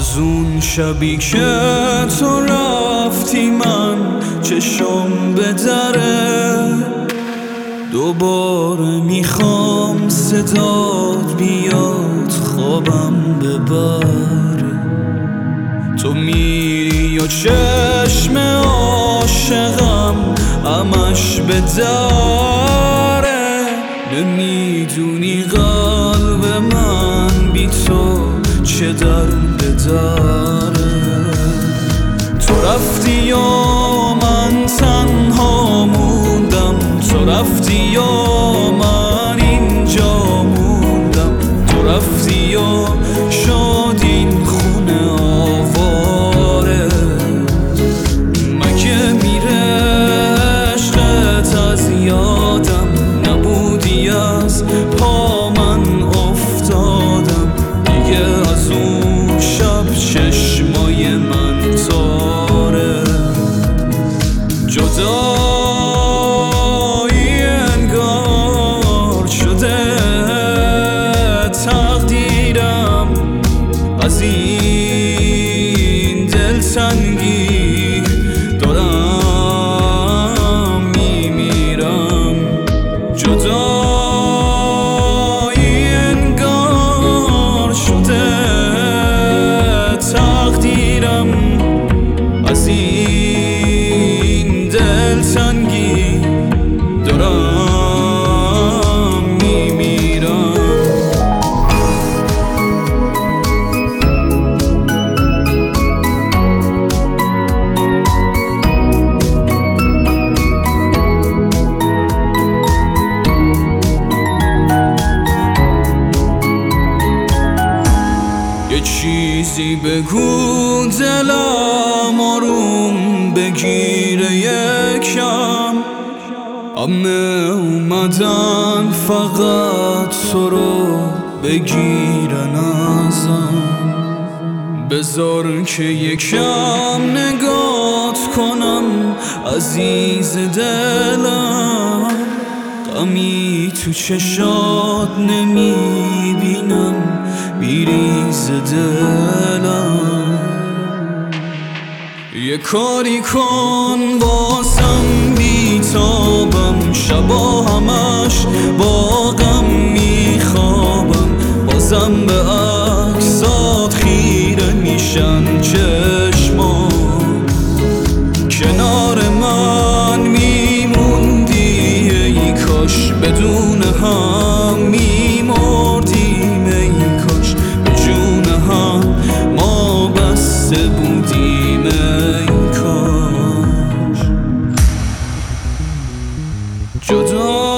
از اون شبی که تو رفتی من چشم به دره، دوباره میخوام صدات بیاد خوابم ببره. تو میری و چشم عاشقم همش به دره، نمیدونی قلب من بی تو چه درد داره. تو رفتی و من تنها موندم، تو رفتی و من اینجا موندم، تو رفتی و شد این خونه آواره. مگه میره عشقت از یادم، نبودی از پا من افتادم دیگه، از اون شب چشمای من تاره. جدایی انگار شده تقدیرم، از این دلتنگی دارم میمیرم. جدایی انگار شده تقدیرم، از این دلتنگی دارم میمیرم. یه چیزی بگو دلم آروم بگیره یکم، همه اومدن فقط تو رو بگیرن ازم. بذار که یکم نگات کنم عزیز دلم، غمی تو چشات نمیبینم بیریز دلم. یه کاری کن بازم بیتابم، شبا همش با غم میخوابم، بازم به عکسات خیره میشن چشمام. کنار من میموندی ای کاش، بدون هم میمردیم ای کاش، به جون هم ما بسته بودیم ای کاش. جدا